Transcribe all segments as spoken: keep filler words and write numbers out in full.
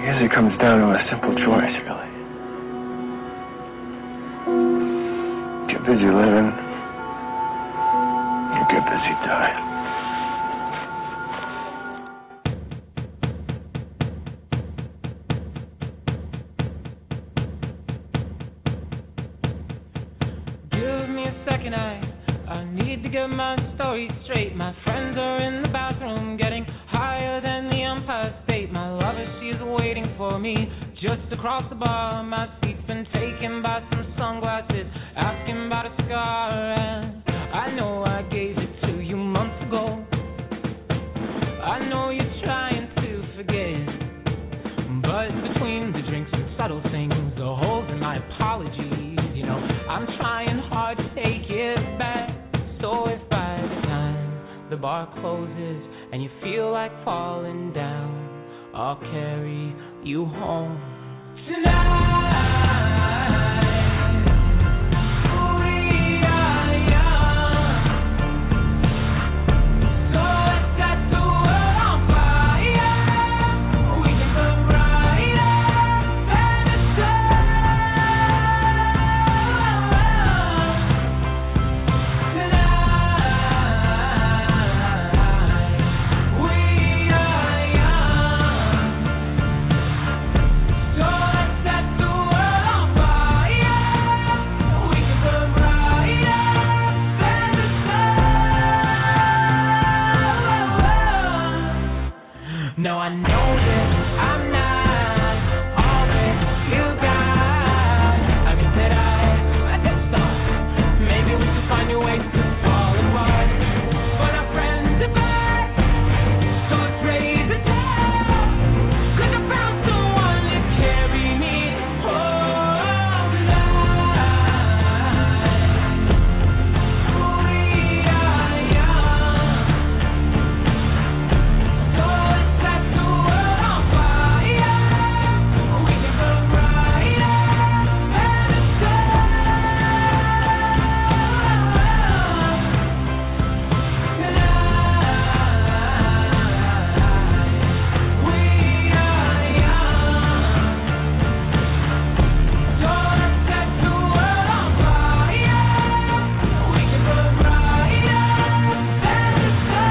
guess it comes down to a simple choice, really. Get busy living, or get busy dying. Give me a second, I, I need to get my story straight. My friends are in the bathroom getting higher than the Empire State. My lover, she's waiting for me just across the bar. My seat's been taken by some sunglasses, asking about a scar. And I know I gave it to you months ago. I know you're trying to forget, but between the drinks and subtle things, the holes in my apologies, you know, I'm trying hard to take it back. So if by the time the bar closes and you feel like falling down, I'll carry you home tonight. No, I know that I'm not all that you got. I mean that I, I just thought maybe we should find a way to fall apart. But our friends are back, so let's raise a toast. 'Cause I found someone to carry me home tonight. We are young, so let's set the world on fire. We can burn brighter than the sun. Tonight, we are young, so let's set the world on fire. We can burn brighter than the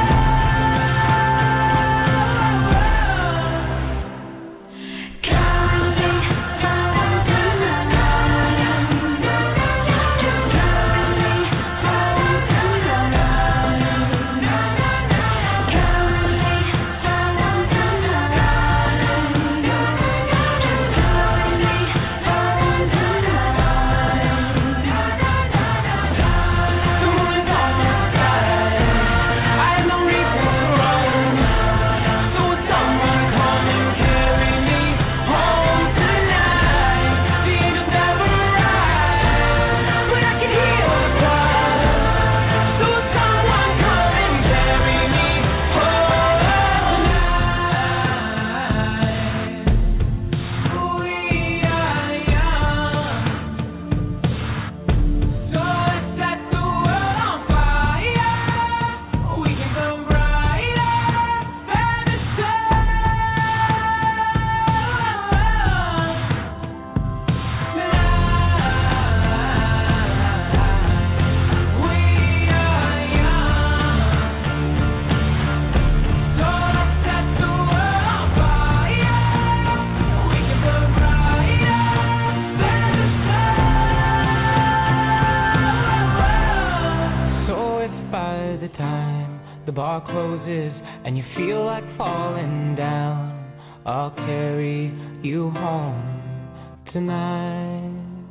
bar closes and you feel like falling down, I'll carry you home tonight.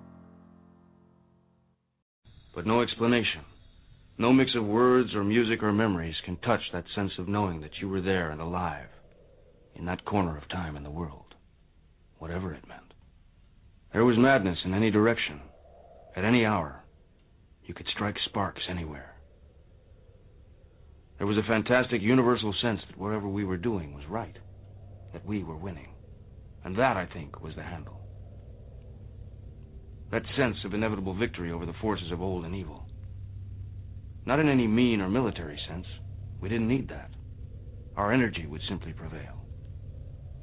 But no explanation, no mix of words or music or memories can touch that sense of knowing that you were there and alive, in that corner of time in the world, whatever it meant. There was madness in any direction, at any hour. You could strike sparks anywhere. There was a fantastic universal sense that whatever we were doing was right, that we were winning. And that, I think, was the handle. That sense of inevitable victory over the forces of old and evil. Not in any mean or military sense. We didn't need that. Our energy would simply prevail.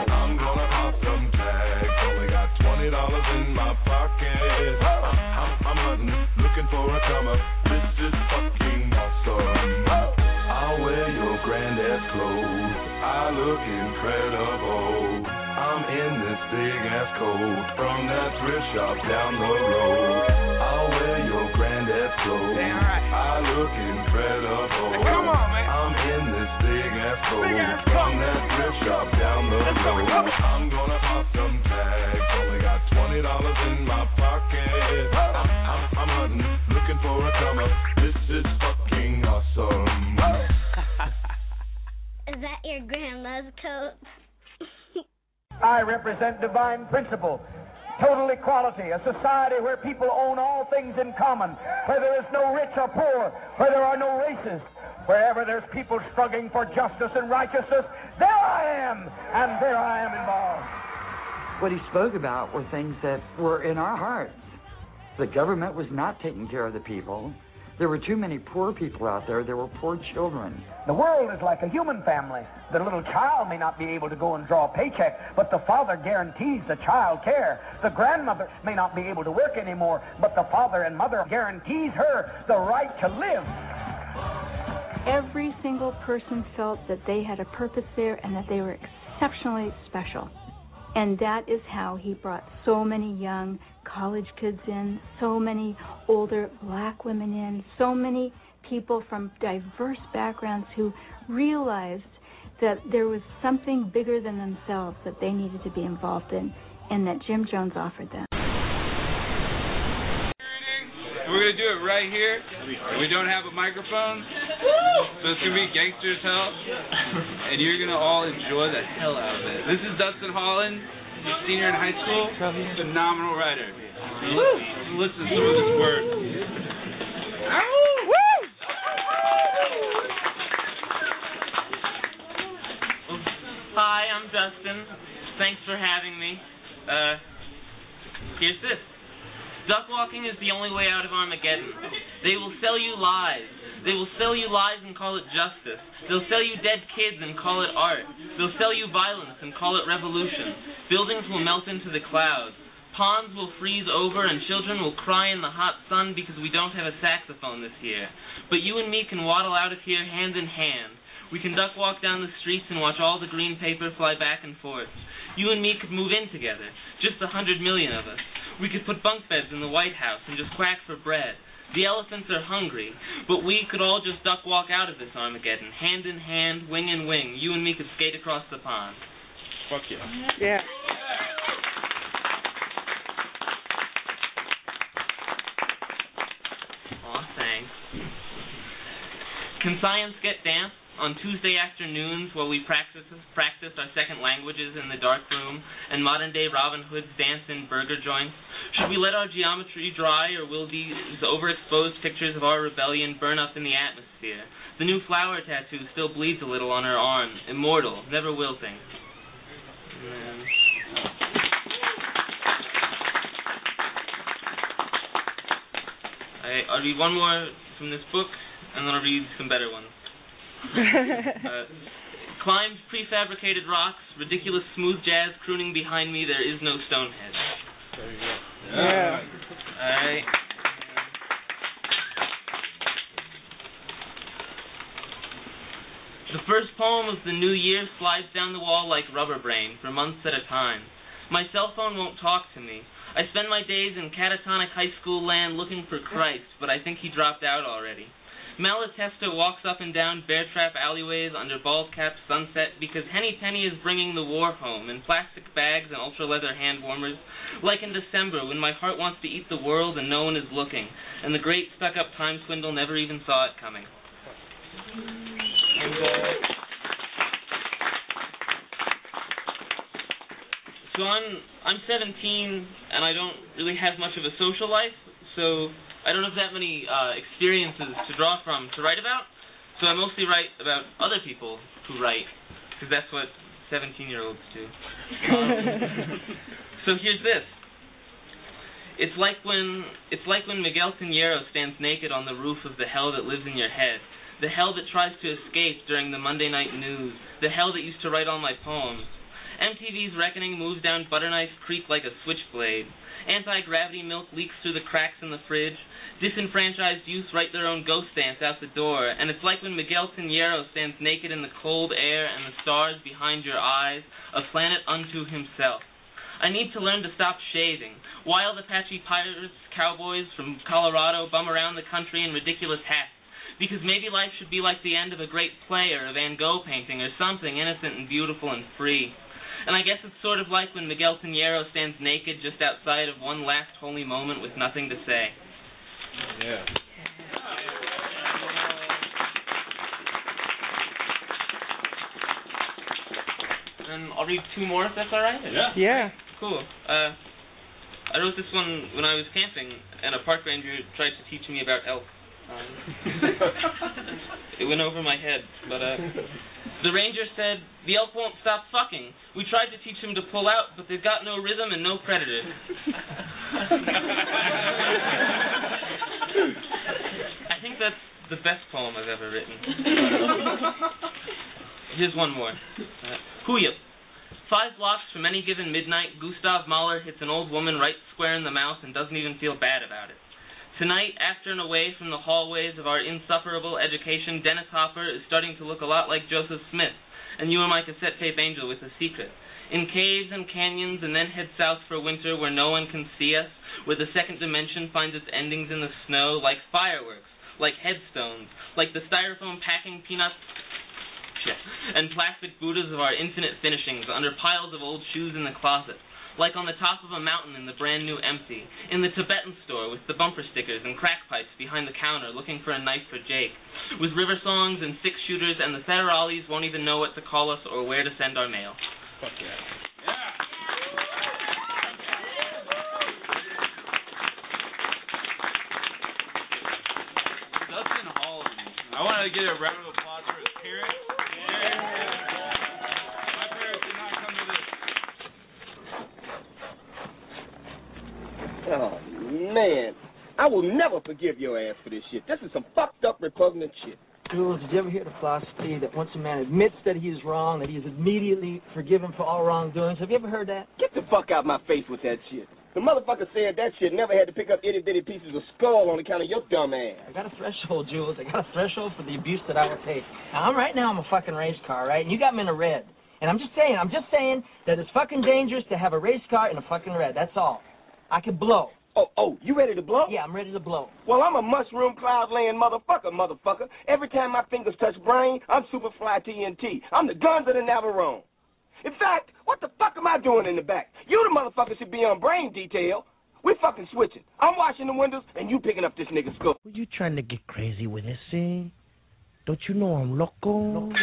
dollars in my pocket. I'm, I'm, I'm hunting, looking for a come up. This is fucking awesome. I'll wear your granddad's clothes. I look incredible. I'm in this big ass coat from that thrift shop down the road. I'll wear your granddad's clothes. Right. I look incredible. Come on, man. I'm in this big ass coat from that thrift shop down the road. I'm gonna pop some tags. Only got twenty dollars in my pocket. I'm, I'm, I'm hunting, looking for a come up. This is fucking awesome. Is that your grandma's coat? I represent divine principle, total equality, a society where people own all things in common, where there is no rich or poor, where there are no races. Wherever there's people struggling for justice and righteousness, there I am, and there I am involved. What he spoke about were things that were in our hearts. The government was not taking care of the people. There were too many poor people out there. There were poor children. The world is like a human family. The little child may not be able to go and draw a paycheck, but the father guarantees the child care. The grandmother may not be able to work anymore, but the father and mother guarantees her the right to live. Every single person felt that they had a purpose there and that they were exceptionally special. And that is how he brought so many young college kids in, so many older black women in, so many people from diverse backgrounds who realized that there was something bigger than themselves that they needed to be involved in, and that Jim Jones offered them. We're going to do it right here. We don't have a microphone, so it's going to be gangster as hell, and you're going to all enjoy the hell out of it. This is Dustin Holland, senior in high school, phenomenal writer. Listen, listen to some of his words. Hi, I'm Dustin. Thanks for having me. Uh, here's this. Duck walking is the only way out of Armageddon. They will sell you lies. They will sell you lies and call it justice. They'll sell you dead kids and call it art. They'll sell you violence and call it revolution. Buildings will melt into the clouds. Ponds will freeze over and children will cry in the hot sun because we don't have a saxophone this year. But you and me can waddle out of here hand in hand. We can duck walk down the streets and watch all the green paper fly back and forth. You and me could move in together, just a hundred million of us. We could put bunk beds in the White House and just quack for bread. The elephants are hungry, but we could all just duck walk out of this Armageddon, hand in hand, wing in wing. You and me could skate across the pond. Fuck yeah. Yeah. Aw, thanks. Can science get dance on Tuesday afternoons while we practice practice our second languages in the dark room and modern-day Robin Hoods dance in burger joints? Should we let our geometry dry, or will these overexposed pictures of our rebellion burn up in the atmosphere? The new flower tattoo still bleeds a little on her arm. Immortal, never wilting. And I, I'll read one more from this book, and then I'll read some better ones. uh, climbed prefabricated rocks, ridiculous smooth jazz crooning behind me, there is no Stonehenge. There you go. Yeah. Alright. The first poem of the new year slides down the wall like rubber brain for months at a time. My cell phone won't talk to me. I spend my days in catatonic high school land looking for Christ, but I think he dropped out already. Malatesta walks up and down bear trap alleyways under bald-capped sunset because Henny Penny is bringing the war home in plastic bags and ultra-leather hand warmers, like in December when my heart wants to eat the world and no one is looking, and the great stuck-up time swindle never even saw it coming. And, uh... So I'm, I'm seventeen, and I don't really have much of a social life, so I don't have that many uh, experiences to draw from to write about, so I mostly write about other people who write, because that's what seventeen-year-olds do. Um, so here's this. It's like when it's like when Miguel Pinheiro stands naked on the roof of the hell that lives in your head, the hell that tries to escape during the Monday night news, the hell that used to write all my poems. M T V's Reckoning moves down Butterknife Creek like a switchblade. Anti-gravity milk leaks through the cracks in the fridge. Disenfranchised youth write their own ghost dance out the door, and it's like when Miguel Pinheiro stands naked in the cold air and the stars behind your eyes, a planet unto himself. I need to learn to stop shaving. Wild Apache pirates, cowboys from Colorado bum around the country in ridiculous hats, because maybe life should be like the end of a great play or a Van Gogh painting or something innocent and beautiful and free. And I guess it's sort of like when Miguel Pinheiro stands naked just outside of one last holy moment with nothing to say. Yeah. And I'll read two more if that's all right? Yeah. Yeah. Cool. Uh, I wrote this one when I was camping, and a park ranger tried to teach me about elk. Um, it went over my head, but uh, the ranger said, the elk won't stop fucking. We tried to teach him to pull out, but they've got no rhythm and no predator. I think that's the best poem I've ever written. Here's one more. Uh, Huyup. Five blocks from any given midnight, Gustav Mahler hits an old woman right square in the mouth and doesn't even feel bad about it. Tonight, after and away from the hallways of our insufferable education, Dennis Hopper is starting to look a lot like Joseph Smith, and you are my cassette tape angel with a secret. In caves and canyons, and then head south for winter where no one can see us, where the second dimension finds its endings in the snow, like fireworks, like headstones, like the styrofoam packing peanuts and plastic Buddhas of our infinite finishings under piles of old shoes in the closet. Like on the top of a mountain in the brand new empty, in the Tibetan store with the bumper stickers and crack pipes behind the counter looking for a knife for Jake, with river songs and six shooters, and the federales won't even know what to call us or where to send our mail. Fuck yeah. Yeah. Dustin Holland. I want to get a round of applause for his parents. Oh, man. I will never forgive your ass for this shit. This is some fucked up, repugnant shit. Jules, did you ever hear the philosophy that once a man admits that he is wrong, that he is immediately forgiven for all wrongdoings? Have you ever heard that? Get the fuck out my face with that shit. The motherfucker said that shit never had to pick up itty-bitty pieces of skull on account of your dumb ass. I got a threshold, Jules. I got a threshold for the abuse that I will take. Now, I'm right now I'm a fucking race car, right? And you got me in a red. And I'm just saying, I'm just saying that it's fucking dangerous to have a race car in a fucking red. That's all. I can blow. Oh, oh, you ready to blow? Yeah, I'm ready to blow. Well, I'm a mushroom cloud-laying motherfucker, motherfucker. Every time my fingers touch brain, I'm Superfly T N T. I'm the guns of the Navarone. In fact, what the fuck am I doing in the back? You the motherfucker should be on brain detail. We fucking switching. I'm washing the windows, and you picking up this nigga's skull. Were you trying to get crazy with this, eh? Don't you know I'm loco? loco?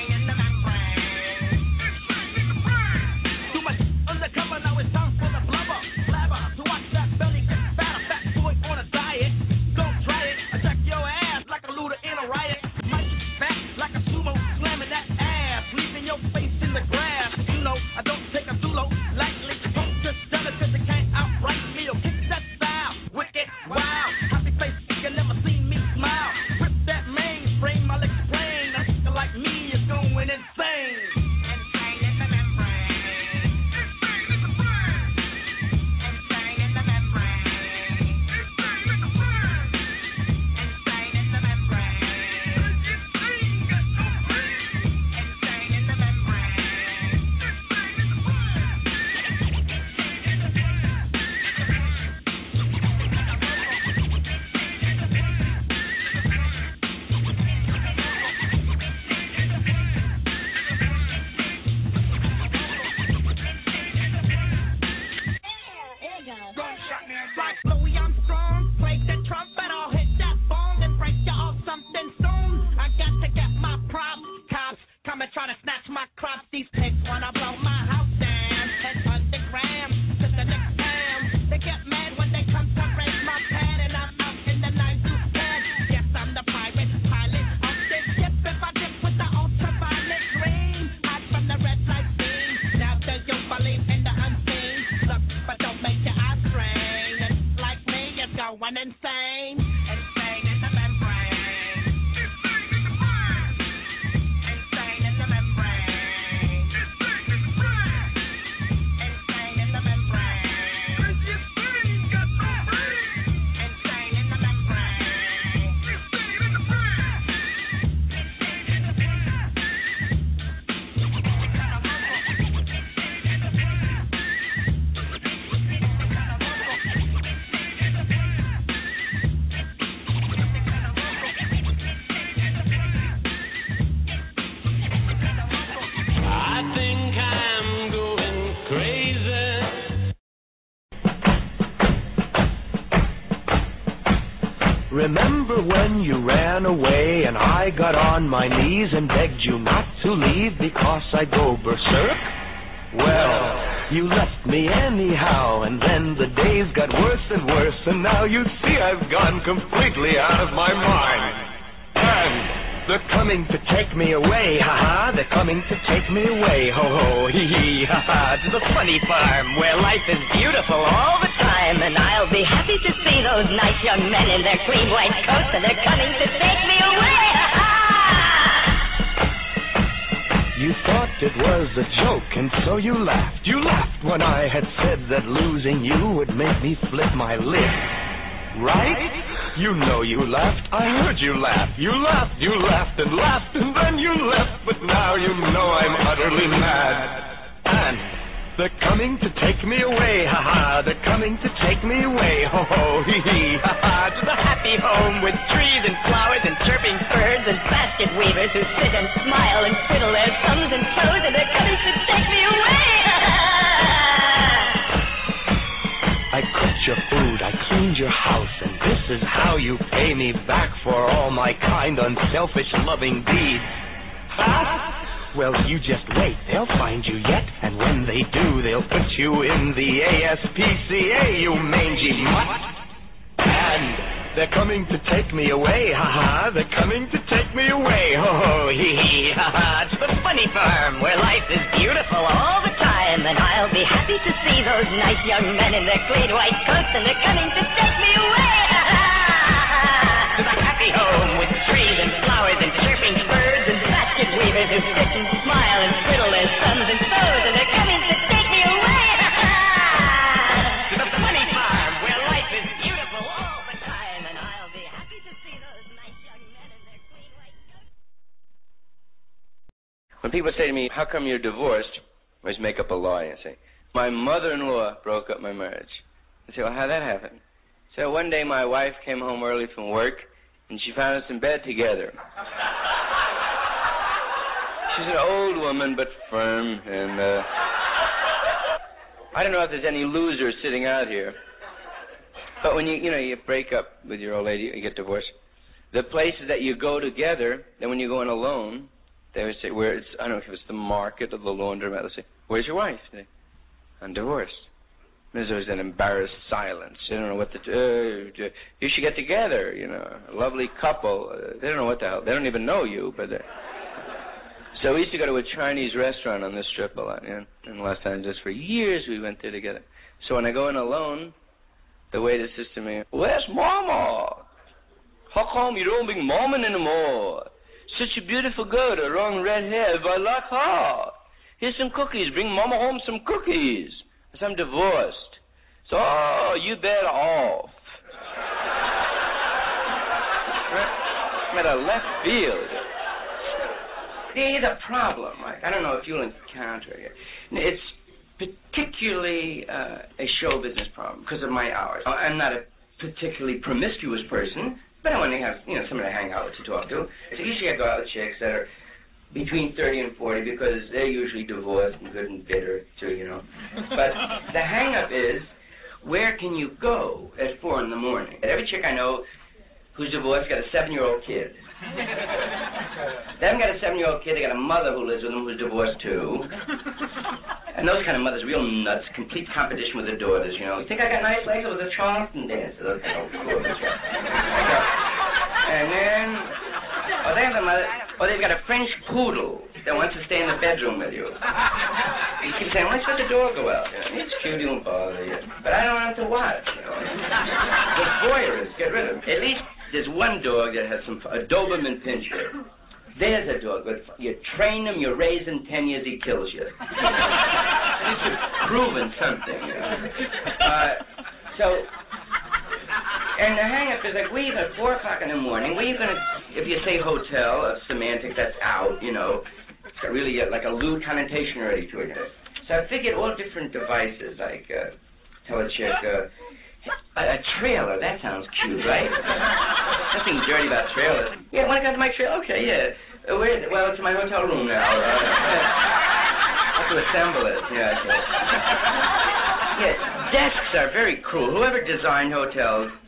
Undercover, now it's time for the blubber. remember when you ran away and I got on my knees and begged you not to leave because I'd go berserk? Well, you left me anyhow, and then the days got worse and worse, and now you see I've gone completely out of my mind. And they're coming to take me away, ha-ha, they're coming to take me away, ho-ho, hee-hee, ha-ha, to the funny farm where life is beautiful all the time, and I'll be happy to see those nice young men in their clean white coats, and they're coming to take me away, ha-ha! You thought it was a joke, and so you laughed. You laughed when I had said that losing you would make me flip my lid. Right? You know you laughed. I heard you laugh. You laughed, you laughed and laughed, and then you left. But now you know I'm utterly mad. And they're coming to take me away, ha-ha. They're coming to take me away, ho-ho, hee-hee, ha-ha. To the happy home with trees and flowers and chirping birds and basket weavers who sit and smile and twiddle their thumbs and toes, and they're coming to take me away, ha-ha. I cooked your food, I cleaned your house, and this is how you pay me back for all my kind, unselfish, loving deeds. Huh? Well, you just wait, they'll find you yet, and when they do, they'll put you in the A S P C A, you mangy mutt. And they're coming to take me away, ha-ha, they're coming to take me away, ho-ho, hee-hee, ha-ha, to the funny farm where life is beautiful all the time, and I'll be happy to see those nice young men in their clean white coats, and they're coming to take me away, ha-ha, to the happy home with trees and flowers and chirping birds and basket weavers who sit and smile and twiddle their thumbs and toes, and they're coming to take me away, ha-ha, to the funny farm where life is beautiful all the time, and I'll be happy to see those nice young men in their clean white coats. When people say to me, how come you're divorced? I always make up a lie and say, my mother-in-law broke up my marriage. I say, well, how'd that happen? So one day my wife came home early from work, and she found us in bed together. She's an old woman, but firm, and uh, I don't know if there's any losers sitting out here. But when you, you know, you break up with your old lady, you get divorced, the places that you go together, then when you go in alone, they would say, where it's, I don't know if it's the market or the laundromat, they'll say, where's your wife? They say, I'm divorced. There's always an embarrassed silence. They don't know what to do. Uh, you should get together, you know, a lovely couple. Uh, they don't know what the hell. They don't even know you, but... So we used to go to a Chinese restaurant on this strip a lot, yeah, in Los Angeles. For years we went there together. So when I go in alone, the waiter says to me, where's Mama? How come you don't bring Mama anymore? Such a beautiful girl, the long red hair, I like her. Here's some cookies. Bring Mama home some cookies. Because I'm divorced. So, oh, you better off. Right? At a left field. There's a problem, right? I don't know if you'll encounter it. It's particularly uh, a show business problem because of my hours. I'm not a particularly promiscuous person, but I want to have, you know, somebody to hang out with, to talk to. So usually I go out with chicks that are between thirty and forty because they're usually divorced and good and bitter too, you know. But the hang-up is, where can you go at four in the morning? And every chick I know who's divorced got a seven-year-old kid. They haven't got a seven-year-old kid. They got a mother who lives with them who's divorced too. And those kind of mothers, real nuts, complete competition with their daughters, you know. You think I got nice legs? It was a Charleston dancer. Oh, cool, that's right. And then, oh, they have a mother, oh, they've got a French poodle that wants to stay in the bedroom with you. You keep saying, why should the dog go out? You know, it's cute, he won't bother you. But I don't want him to watch, you know. The voyeurists, get rid of him. At least there's one dog that has some, a Doberman Pinscher. There's a dog, but you train him, you raise him, ten years he kills you. This is proving something, you know. Uh, so, and the hang-up is like, leave at four o'clock in the morning. Where are you going to, if you say hotel, a semantic, that's out, you know. It's got really a, like a lewd connotation already to it. So I figured all different devices, like uh, tell a chick, uh, a, a trailer, that sounds cute, right? Nothing dirty about trailers. Yeah, want to come to my trailer? Okay, yeah. Uh, where is it? Well, it's in my hotel room now. Uh, I have to assemble it. Yeah, okay. Yeah, desks are very cruel. Whoever designed hotels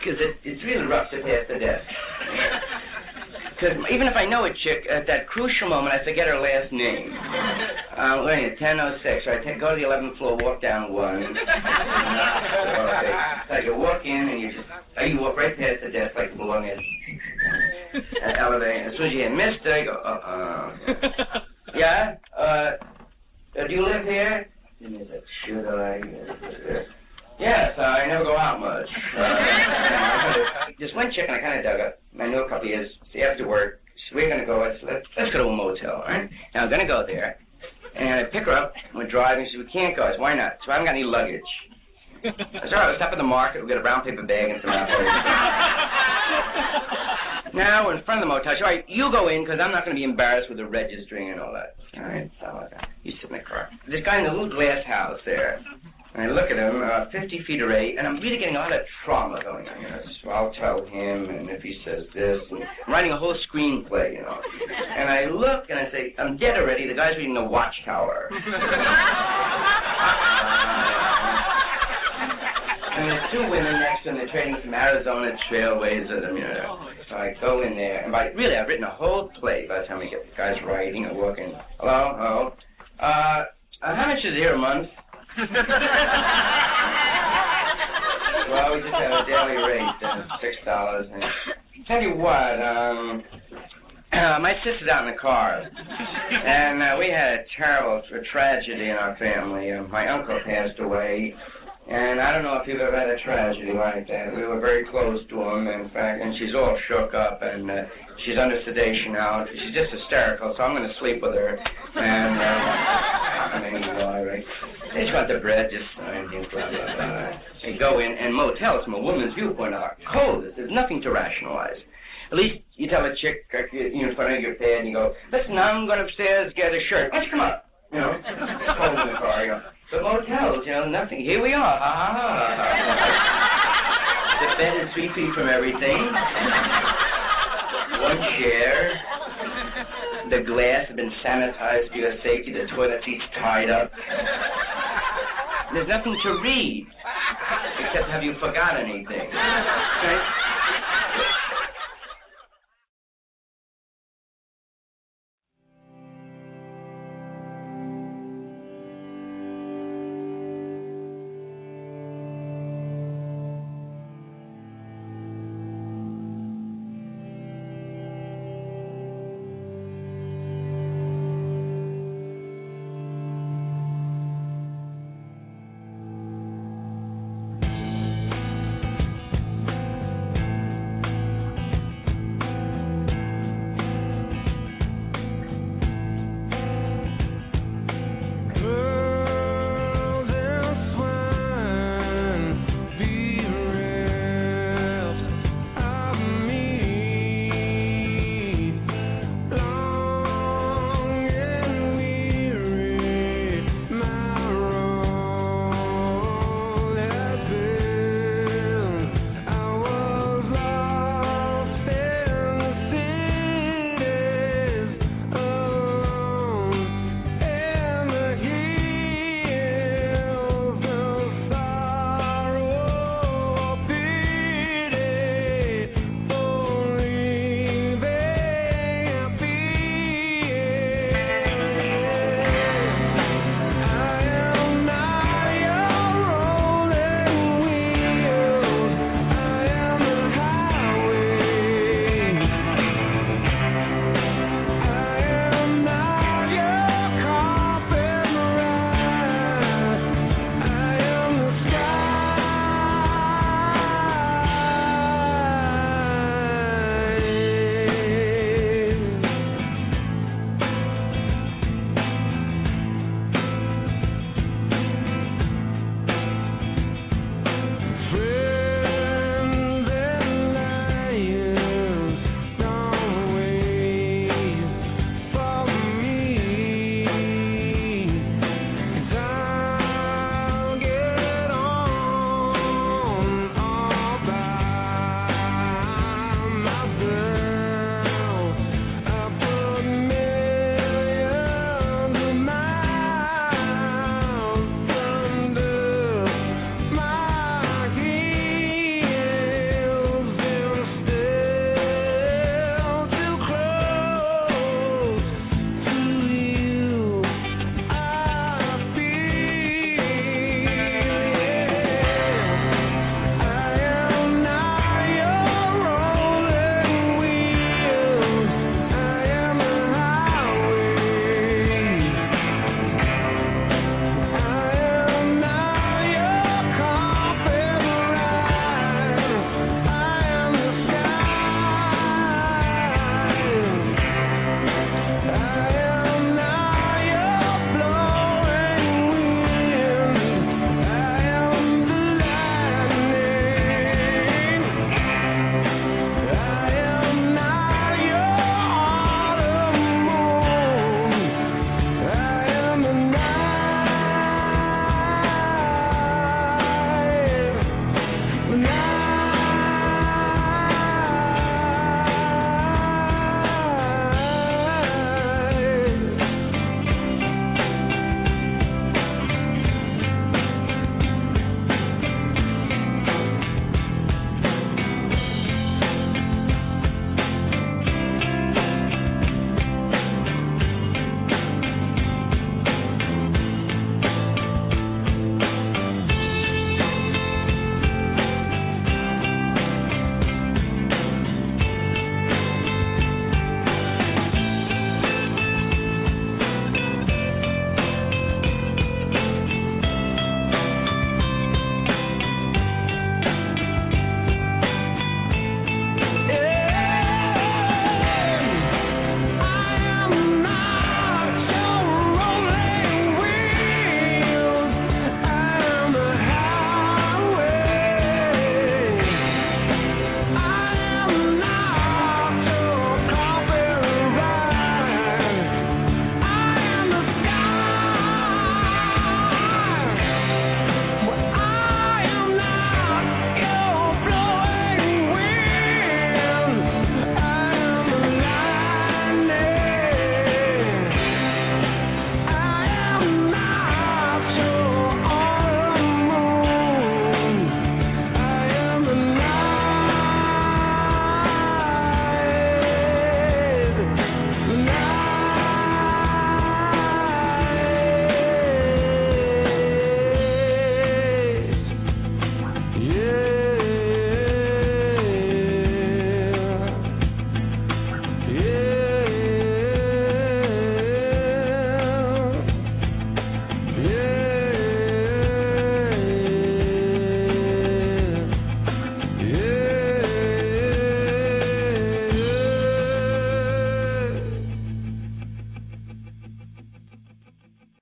Because it, it's really rough to pass the desk. Because even if I know a chick, at that crucial moment, I forget her last name. Uh, wait a minute, ten oh six, right? Take, go to the eleventh floor, walk down one. Okay. So you walk in and you just, oh, you walk right past the desk like you belong in an elevator. As soon as you hear Mister, you go, uh-uh. Yeah? Uh, do you live here? And he's like, should I? Yes, uh, I never go out much. Uh, just one chick and I kind of dug up. I knew a couple of years. See, after work, so we're going to go, let's, let's, let's go to a motel, all right? Now, I'm going to go there, and I pick her up, and we're driving. She said, we can't go. I said, why not? So I haven't got any luggage. I said, all right, let's stop at the market. We'll get a brown paper bag and some apples. Now, we're in front of the motel. She said, all right, you go in, because I'm not going to be embarrassed with the registering and all that. All right, so you sit in the car. This guy in the little glass house there. And I look at him, uh, fifty feet away, and I'm really getting a lot of trauma going on. You know, so I'll tell him, and if he says this, and I'm writing a whole screenplay, you know. And I look, and I say, I'm dead already. The guy's reading The Watchtower. And there's two women next to him. They're trading some Arizona trailways with them, you know. So I go in there, and by really, I've written a whole play by the time I get the guys writing and working. Hello, hello. Uh, uh, how much is it here a month? Well, we just have a daily rate, uh, six dollars. Tell you what, um, uh, my sister's out in the car, and uh, we had a terrible a tragedy in our family. Uh, my uncle passed away, and I don't know if you've ever had a tragedy like that. We were very close to him, in fact, and she's all shook up, and uh, she's under sedation now. She's just hysterical, so I'm going to sleep with her, and uh, I mean, you know, all right. They just want the bread, just uh, blah, blah, blah. They go in, and motels, from a woman's viewpoint, are cold. There's nothing to rationalize. At least you tell a chick, you know, in front of your bed, and you go, listen, I'm going upstairs, get a shirt. Why don't you come up? You know, cold in the car, you know. But motels, you know, nothing. Here we are. Ha, ha, ha, ha. The bed is three feet from everything. One chair. The glass has been sanitized for your safety. The toilet seat's tied up. There's nothing to read, except have you forgot anything? Right?